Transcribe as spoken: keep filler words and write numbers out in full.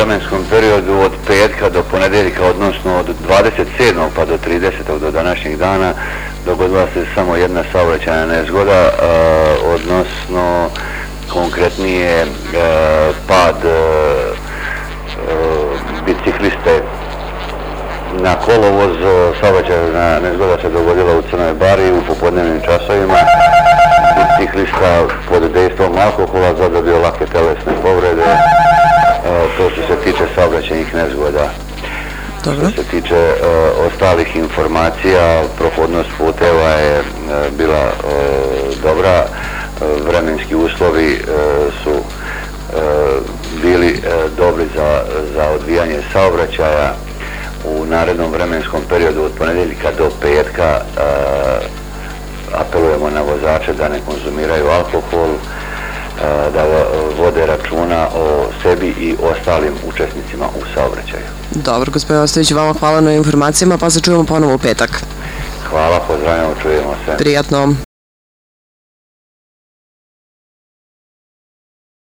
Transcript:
vremenskom periodu od petka do ponedeljka, odnosno od dvadeset sedmog pa do tridesetog do današnjeg dana, dogodila se samo jedna saobraćajna nezgoda, odnosno konkretnije pad bicikliste na kolovoz. Saobraćajna nezgoda se dogodila u Crnoj Bari u popodnevnim časovima. Biciklista pod dejstvom alkohola zadobio lake telesne povrede. To što se tiče saobraćajnih nezgoda. Što se tiče ostalih informacija, prohodnost puteva je bila dobra. Vremenski uslovi su bili dobri za odvijanje saobraćaja. U narednom vremenskom periodu od ponedeljka do petka apelujemo na vozače da ne konzumiraju alkohol, da vode računa o sebi i ostalim učesnicima u saobraćaju. Dobro, gospodin Ostojić, vama hvala na informacijama, pa se čujemo ponovo u petak. Hvala, pozdravljamo, čujemo se. Prijatno.